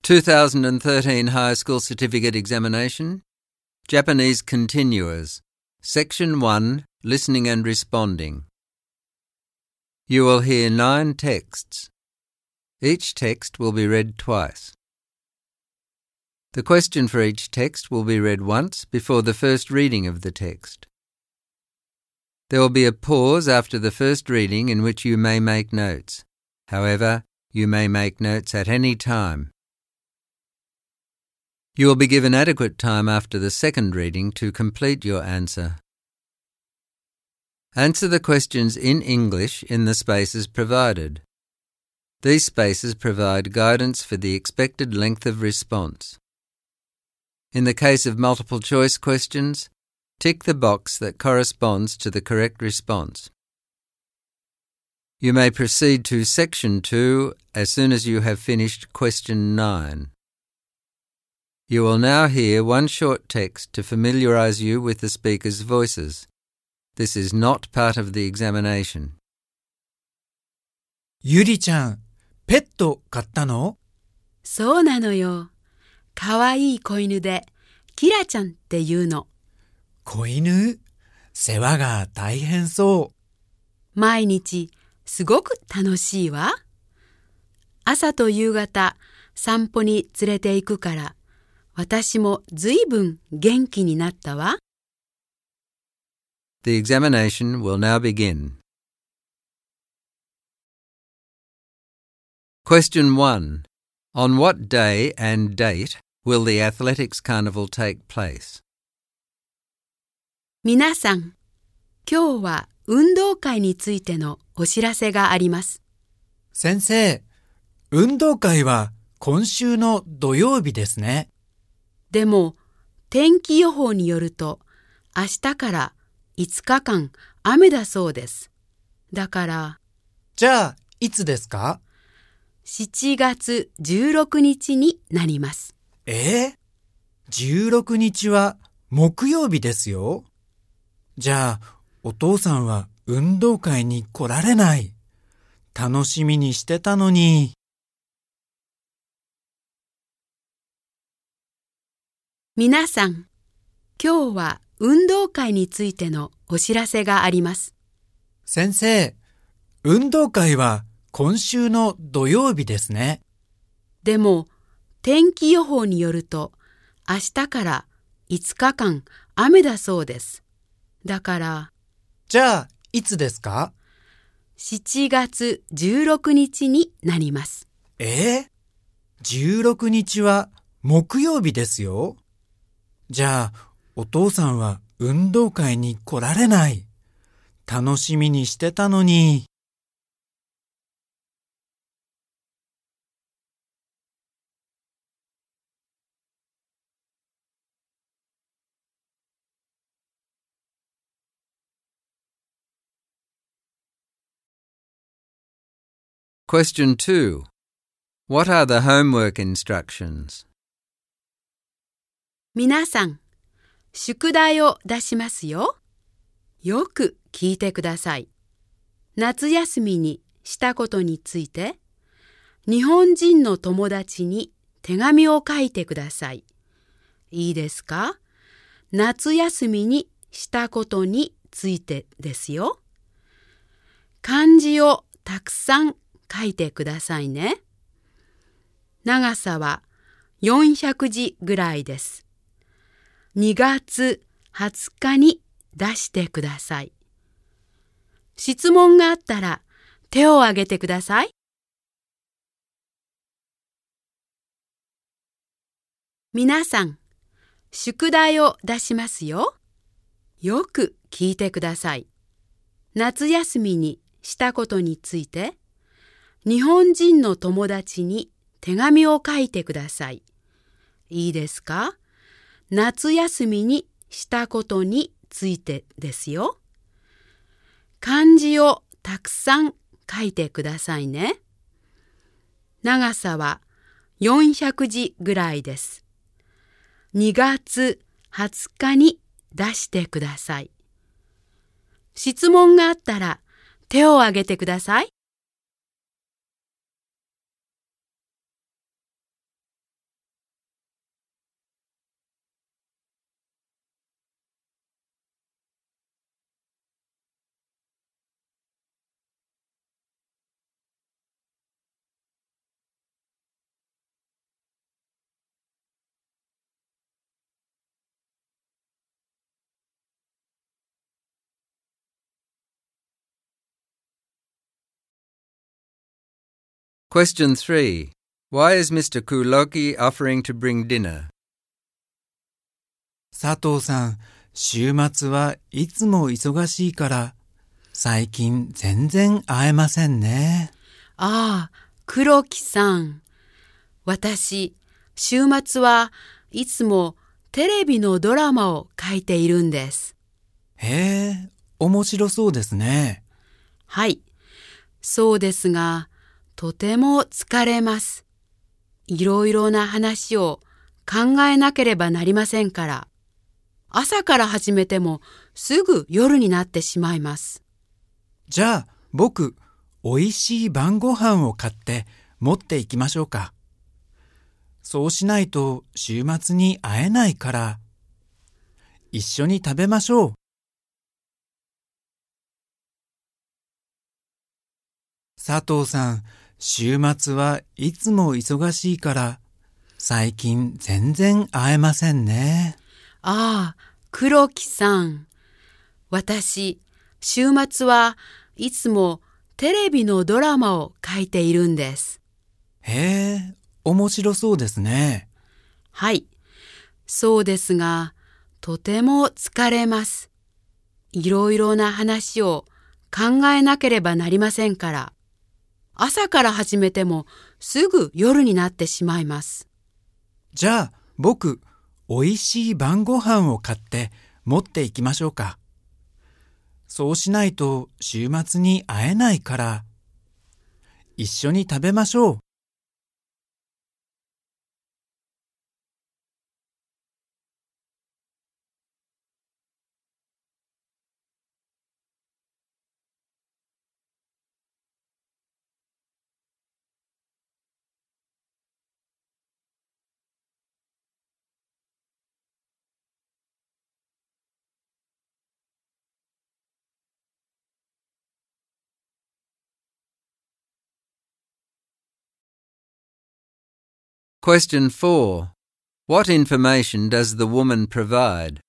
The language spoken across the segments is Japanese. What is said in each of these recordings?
2013 High School Certificate Examination, Japanese Continuers, Section 1, Listening and Responding. You will hear 9 texts. Each text will be read twice. The question for each text will be read once before the first reading of the text. There will be a pause after the first reading in which you may make notes. However, you may make notes at any time. You will be given adequate time after the second reading to complete your answer. Answer the questions in English in the spaces provided. These spaces provide guidance for the expected length of response. In the case of multiple choice questions, tick the box that corresponds to the correct response. You may proceed to Section 2 as soon as you have finished Question 9. You will now hear one short text to familiarize you with the speakers' voices. This is not part of the examination. ゆりちゃん、ペット飼ったの？ そうなのよ。かわいい子犬で、キラちゃんっていうの。 子犬？世話が大変そう。 毎日、すごく楽しいわ。朝と夕方、散歩に連れて行くから、私もずいぶん元気になったわ。 The examination will now begin. Question 1. On what day and date will the Athletics Carnival take place? 皆さん、今日は運動会についてのお知らせがあります。 先生、運動会は今週の土曜日ですね。 でも、天気予報によると、明日から5日間雨だそうです。だから、 じゃあ、いつですか ？7月16日になります。 16日は木曜日ですよ。じゃあ、お父さんは運動会に来られない。楽しみにしてたのに。 皆さん、今日は運動会についてのお知らせがあります。 先生、運動会は今週の土曜日ですね。 でも、天気予報によると、明日から5日間雨だそうです。だから、 じゃあ、いつですか ？7月16日になります。 16日は木曜日ですよ。じゃあ、お父さんは運動会に来られない。楽しみにしてたのに。 Question 2. What are the homework instructions? 皆さん、宿題を出しますよ。よく聞いてください。夏休みにしたことについて、日本人の友達に手紙を書いてください。いいですか？夏休みにしたことについてですよ。漢字をたくさん書いてくださいね。長さは400字ぐらいです。2月20日に出してください。質問があったら手を挙げてください。皆さん、宿題を出しますよ。よく聞いてください。夏休みにしたことについて、日本人の友達に手紙を書いてください。いいですか？夏休みにしたことについてですよ。漢字をたくさん書いてくださいね。長さは400字ぐらいです。2月20日に出してください。質問があったら手を挙げてください。 Question 3. Why is Mr. Kuloki offering to bring dinner? 佐藤さん、週末はいつも忙しいから、最近全然会えませんね。 ああ、黒木さん。私、週末はいつもテレビのドラマを書いているんです。 へえ、面白そうですね。 はい、そうですが、とても疲れます。いろいろな話を考えなければなりませんから。朝から始めてもすぐ夜になってしまいます。 じゃあ、僕、おいしい晩ご飯を買って持っていきましょうか。そうしないと週末に会えないから、一緒に食べましょう。佐藤さん、週末はいつも忙しいから、最近全然会えませんね。 ああ、黒木さん。私、週末はいつもテレビのドラマを書いているんです。 へえ、面白そうですね。 はい、そうですが、とても疲れます。いろいろな話を考えなければなりませんから。朝から始めてもすぐ夜になってしまいます。 じゃあ、僕、おいしい晩ご飯を買って持っていきましょうか。そうしないと週末に会えないから、一緒に食べましょう。 Question 4. What information does the woman provide?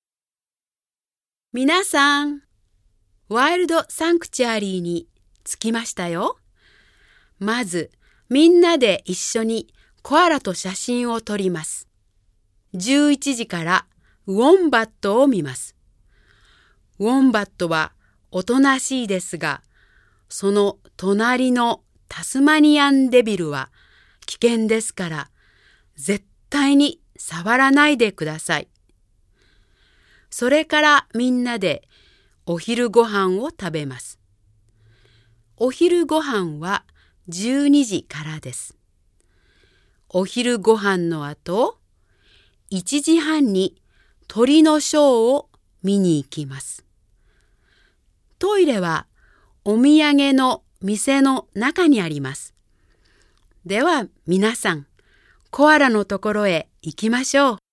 皆さん、ワイルドサンクチュアリーに着きましたよ。まず、みんなで一緒にコアラと写真を撮ります。11時からウォンバットを見ます。ウォンバットはおとなしいですが、その隣のタスマニアンデビルは危険ですから、絶対に触らないでください。それからみんなでお昼ご飯を食べます。お昼ご飯は12時からです。お昼ご飯の後、1時半に鳥のショーを見に行きます。トイレはお土産の店の中にあります。では皆さん、コアラのところへ行きましょう。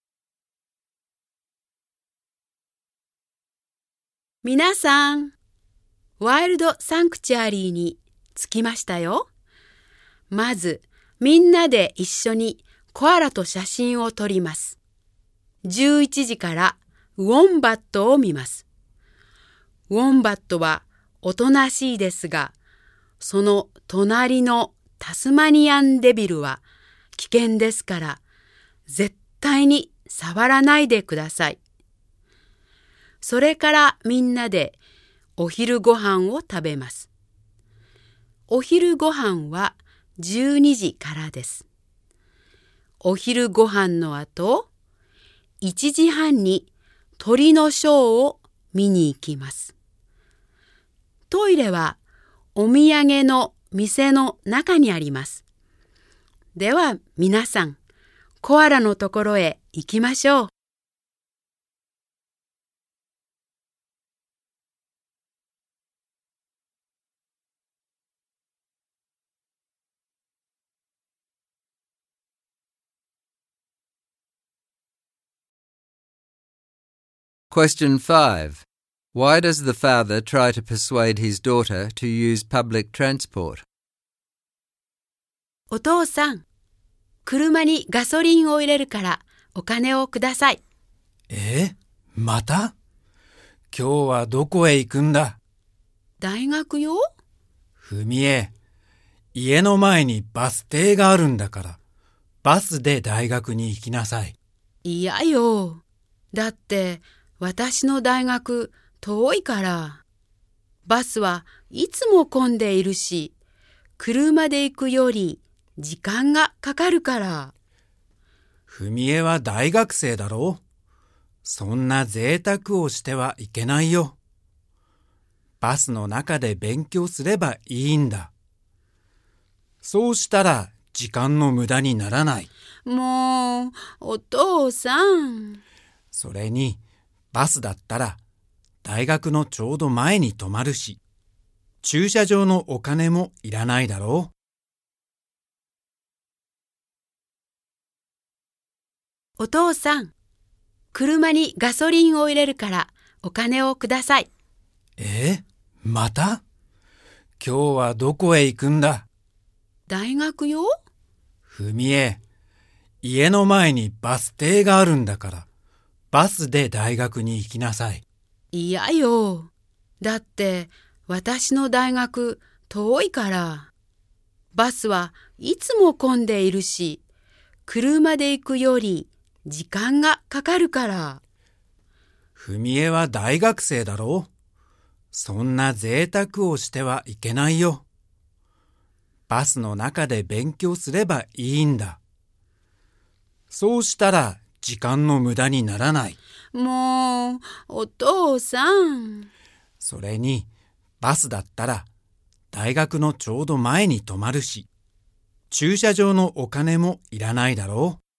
皆さん、ワイルドサンクチュアリーに着きましたよ。まず、みんなで一緒にコアラと写真を撮ります。11時からウォンバットを見ます。ウォンバットはおとなしいですが、その隣のタスマニアンデビルは危険ですから、絶対に触らないでください。それからみんなでお昼ご飯を食べます。お昼ご飯は12時からです。お昼ご飯の後、1時半に鳥のショーを見に行きます。トイレはお土産の店の中にあります。では皆さん、コアラのところへ行きましょう。 Question 5. Why does the father try to persuade his daughter to use public transport? お父さん、車にガソリンを入れるからお金をください。 また？今日はどこへ行くんだ？ 大学よ。 ふみえ、 家の前にバス停があるんだから、バスで大学に行きなさい。 いやよ。だって私の大学遠いから。バスはいつも混んでいるし、車で行くより時間がかかるから。 ふみえは大学生だろう。そんな贅沢をしてはいけないよ。バスの中で勉強すればいいんだ。そうしたら時間の無駄にならない。 もう、お父さん。 それに、バスだったら大学のちょうど前に止まるし、駐車場のお金もいらないだろお父さん、車にガソリンを入れるからお金をください。 また？今日はどこへ行くんだ？ 大学よ。 ふみえ、家の前にバス停があるんだから、バスで大学に行きなさい。 いやよ。だって私の大学遠いから。バスはいつも混んでいるし、車で行くより時間がかかるから。 ふみえは大学生だろう。そんな贅沢をしてはいけないよ。バスの中で勉強すればいいんだ。そうしたら時間の無駄にならない。 もう、お父さん。 それに、バスだったら大学のちょうど前に止まるし、駐車場のお金もいらないだろう。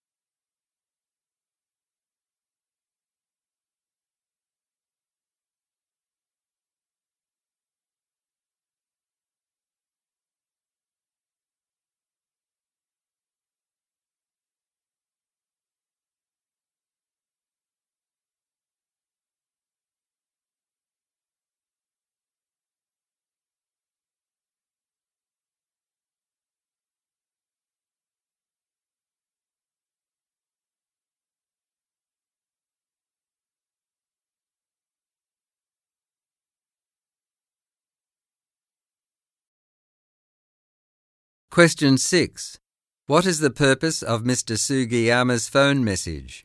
Question 6. What is the purpose of Mr. Sugiyama's phone message?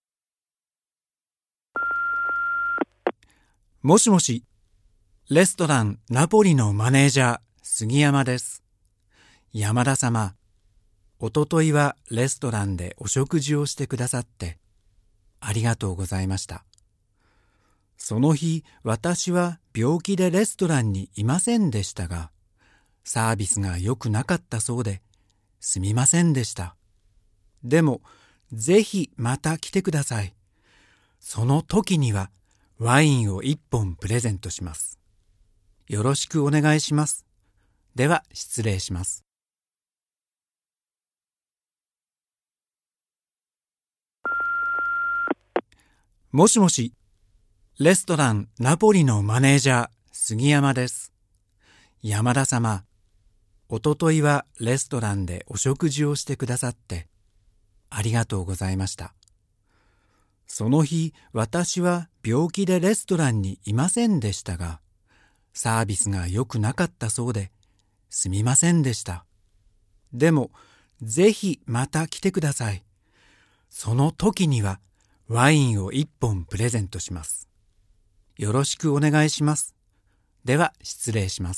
もしもし、レストランナポリのマネージャー杉山です。山田様、おとといはレストランでお食事をしてくださってありがとうございました。その日、私は病気でレストランにいませんでしたが、サービスが良くなかったそうですみませんでした。でも、ぜひまた来てください。その時にはワインを1本プレゼントします。よろしくお願いします。では失礼します。もしもし、レストランナポリのマネージャー杉山です。山田様、おとといはレストランでお食事をしてくださってありがとうございました。その日、私は病気でレストランにいませんでしたが、サービスが良くなかったそうですみませんでした。でも、ぜひまた来てください。その時にはワインを1本プレゼントします。よろしくお願いします。では失礼します。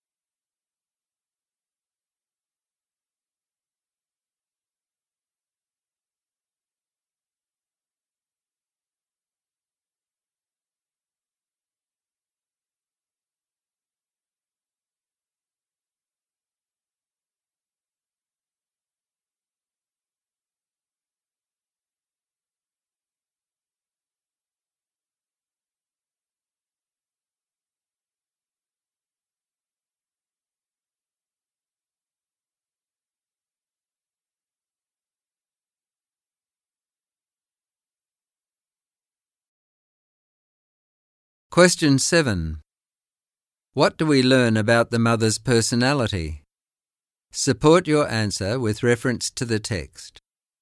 Question 7. What do we learn about the mother's personality? Support your answer with reference to the text.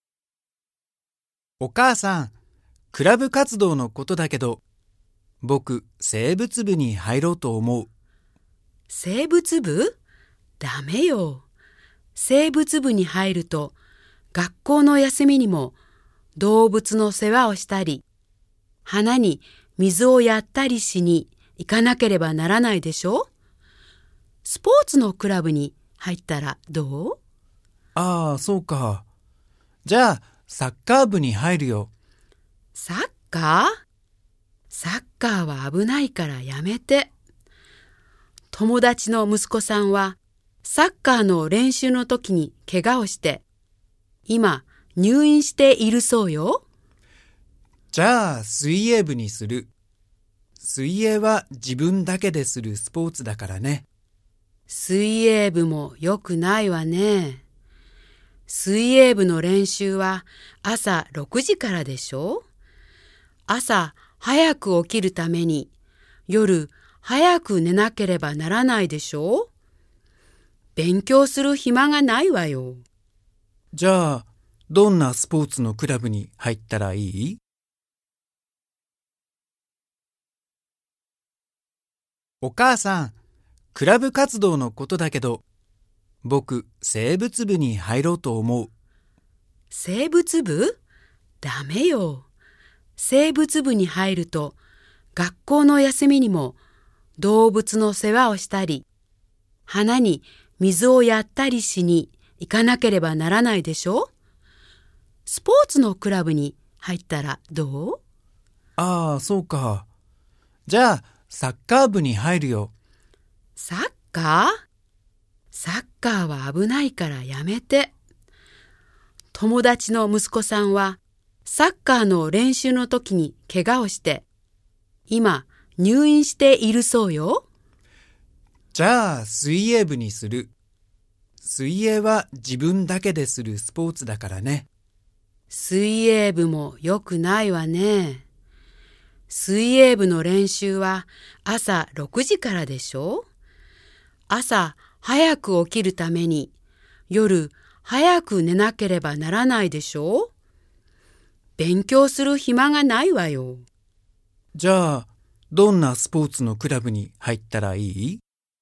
お母さん、クラブ活動のことだけど、僕、生物部に入ろうと思う。 生物部？ ダメよ。生物部に入ると、学校の休みにも動物の世話をしたり、花に水をやったりしに行かなければならないでしょ？スポーツのクラブに入ったらどう？ ああ、そうか。じゃあ、サッカー部に入るよ。 サッカーは危ないからやめて。友達の息子さんはサッカーの練習の時に怪我をして、今入院しているそうよ。 じゃあ、水泳部にする。水泳は自分だけでするスポーツだからね。 水泳部も良くないわね。水泳部の練習は朝6時からでしょ？朝早く起きるために夜早く寝なければならないでしょ？勉強する暇がないわよ。 じゃあ、どんなスポーツのクラブに入ったらいい？お母さん、クラブ活動のことだけど、僕、生物部に入ろうと思う。 生物部？ダメよ。生物部に入ると、学校の休みにも動物の世話をしたり、花に水をやったりしに行かなければならないでしょ？スポーツのクラブに入ったらどう？ ああ、そうか。じゃあ、サッカー部に入るよ。 サッカーは危ないからやめて。友達の息子さんはサッカーの練習の時に怪我をして、今入院しているそうよ。 じゃあ、水泳部にする。水泳は自分だけでするスポーツだからね。 水泳部も良くないわね。水泳部の練習は朝6時からでしょ？朝早く起きるために夜早く寝なければならないでしょ？勉強する暇がないわよ。 じゃあ、どんなスポーツのクラブに入ったらいい？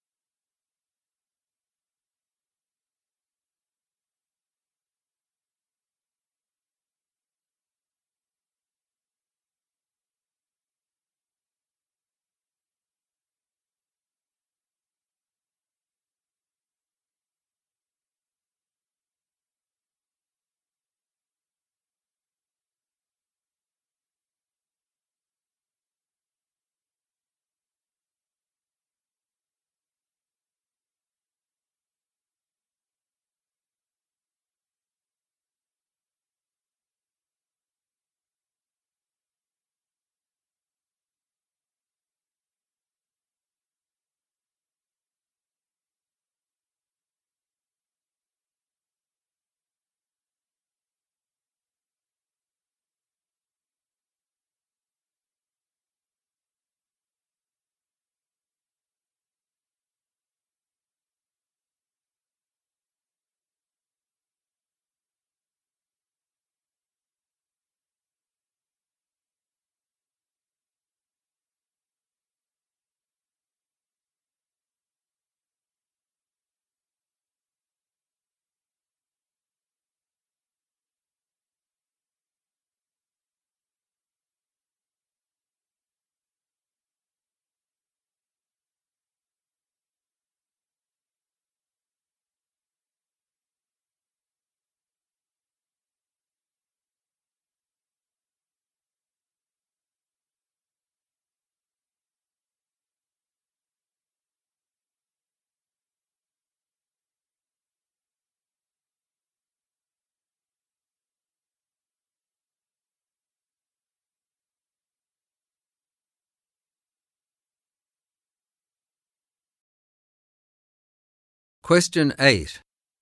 Question 8.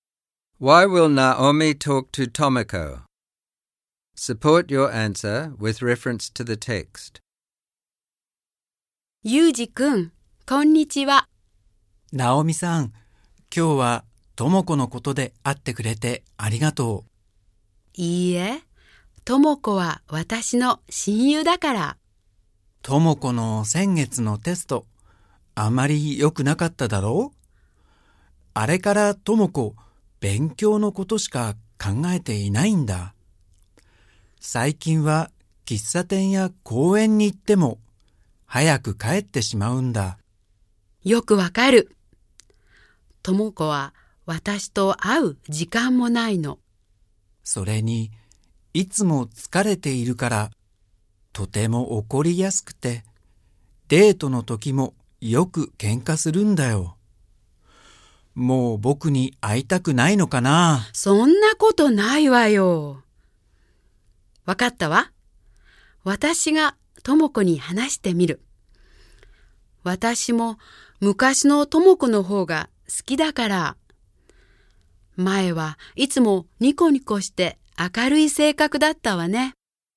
Why will Naomi talk to Tomoko? Support your answer with reference to the text. ゆうじくん、こんにちは。 ナオミさん、今日はともこのことで会ってくれてありがとう。 いいえ、ともこは私の親友だから。 ともこの先月のテスト、あまり良くなかっただろう？ あれからとも子、勉強のことしか考えていないんだ。最近は喫茶店や公園に行っても早く帰ってしまうんだ。 よくわかる。とも子は私と会う時間もないの。 それに、いつも疲れているから、とても怒りやすくて、デートの時もよく喧嘩するんだよ。もう僕に会いたくないのかな？ そんなことないわよ。わかったわ。私がとも子に話してみる。私も昔のとも子の方が好きだから。前はいつもニコニコして明るい性格だったわね。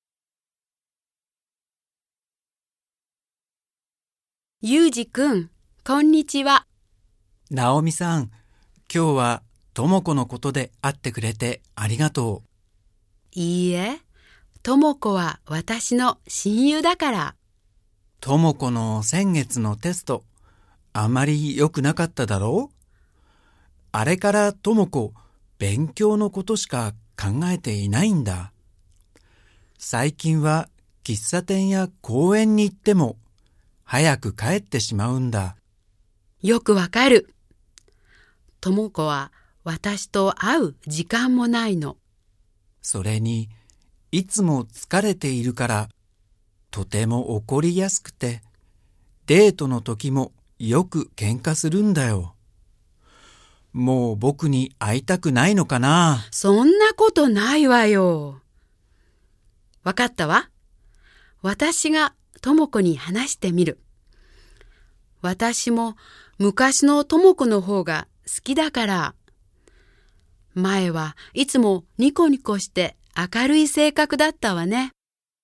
ゆうじくん、こんにちは。 ナオミさん、今日はとも子のことで会ってくれてありがとう。 いいえ、とも子は私の親友だから。 とも子の先月のテスト、あまり良くなかっただろう？あれからとも子、勉強のことしか考えていないんだ。最近は喫茶店や公園に行っても早く帰ってしまうんだ。 よくわかる。とも子は私と会う時間もないの。 それに、いつも疲れているから、とても怒りやすくて、デートの時もよく喧嘩するんだよ。もう僕に会いたくないのかな？ そんなことないわよ。わかったわ。私がとも子に話してみる。私も昔のとも子の方が好きだから。前はいつもニコニコして明るい性格だったわね。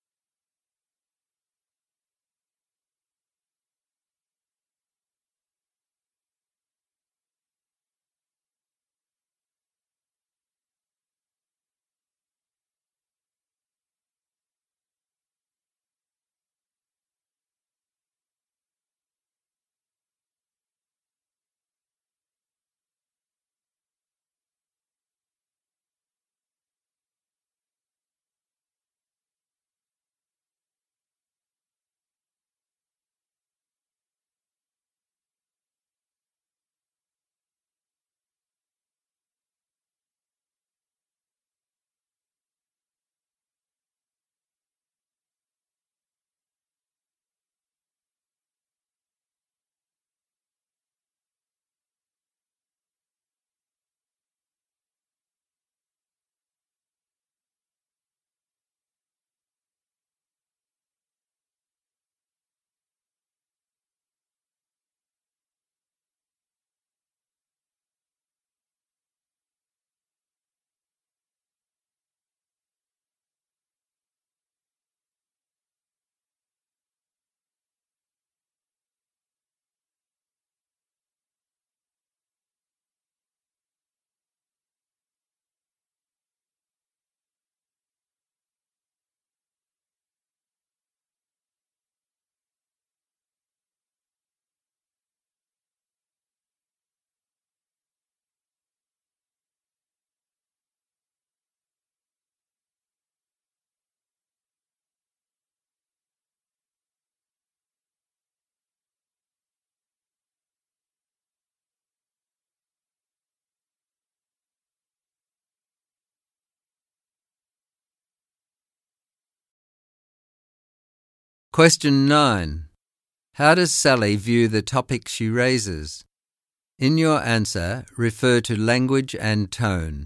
Question 9. How does Sally view the topic she raises? In your answer, refer to language and tone.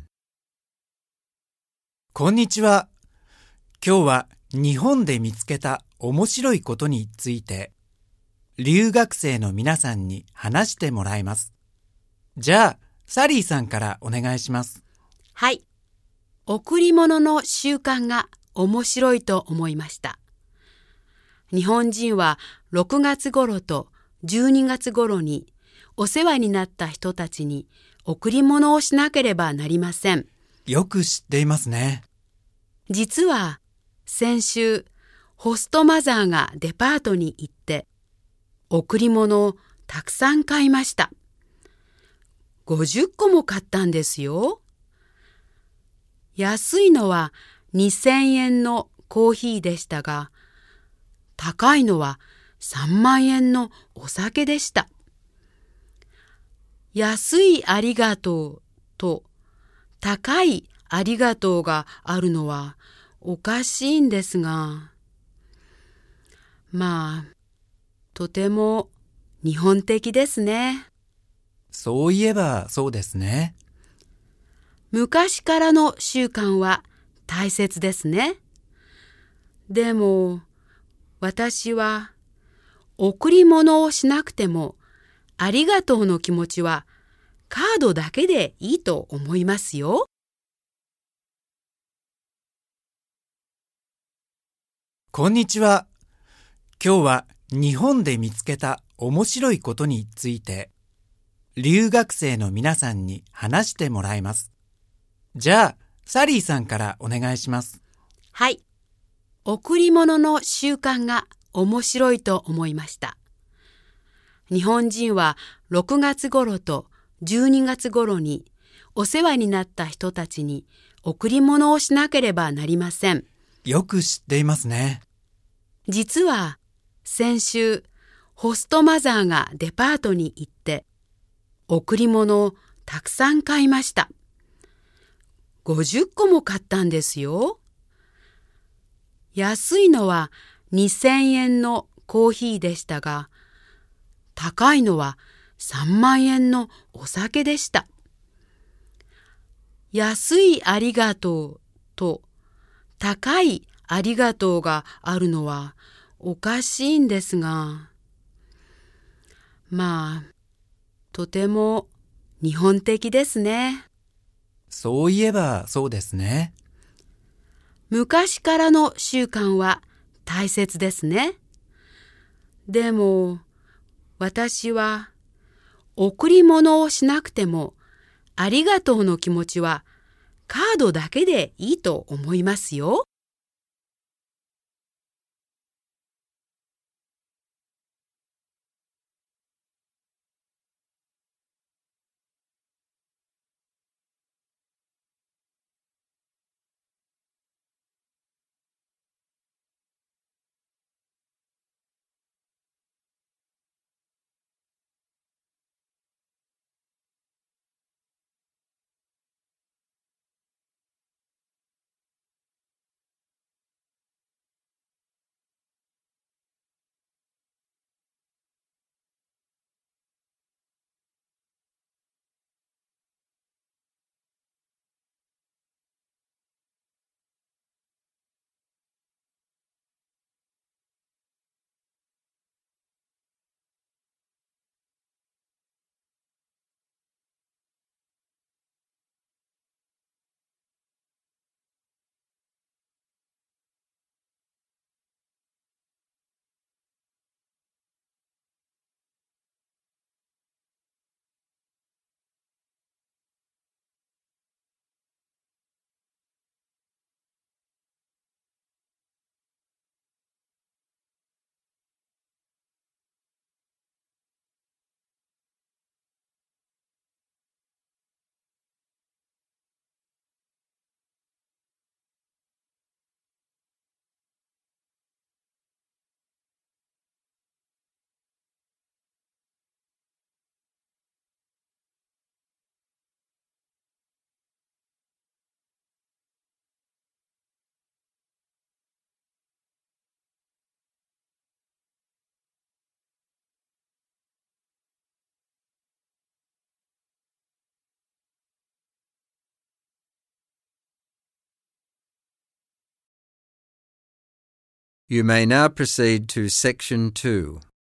こんにちは。今日は日本で見つけた面白いことについて、留学生の皆さんに話してもらいます。じゃあ、サリーさんからお願いします。 はい。贈り物の習慣が面白いと思いました。日本人は6月頃と12月頃にお世話になった人たちに贈り物をしなければなりません。 よく知っていますね。 実は先週、ホストマザーがデパートに行って贈り物をたくさん買いました。 50個も買ったんですよ。安いのは2000円のコーヒーでしたが、高いのは3万円のお酒でした。安いありがとうと高いありがとうがあるのはおかしいんですが、まあ、とても日本的ですね。 そういえばそうですね。 昔からの習慣は大切ですね。でも、私は贈り物をしなくてもありがとうの気持ちはカードだけでいいと思いますよ。 こんにちは。今日は日本で見つけた面白いことについて留学生の皆さんに話してもらいます。じゃあ、サリーさんからお願いします。 はい。贈り物の習慣が面白いと思いました。日本人は6月頃と12月頃にお世話になった人たちに贈り物をしなければなりません。 よく知っていますね。 実は先週、ホストマザーがデパートに行って贈り物をたくさん買いました。50個も買ったんですよ。安いのは2000円のコーヒーでしたが、高いのは3万円のお酒でした。安いありがとうと高いありがとうがあるのはおかしいんですが、まあ、とても日本的ですね。 そういえばそうですね。 昔からの習慣は大切ですね。でも、私は贈り物をしなくてもありがとうの気持ちはカードだけでいいと思いますよ。 You may now proceed to Section 2.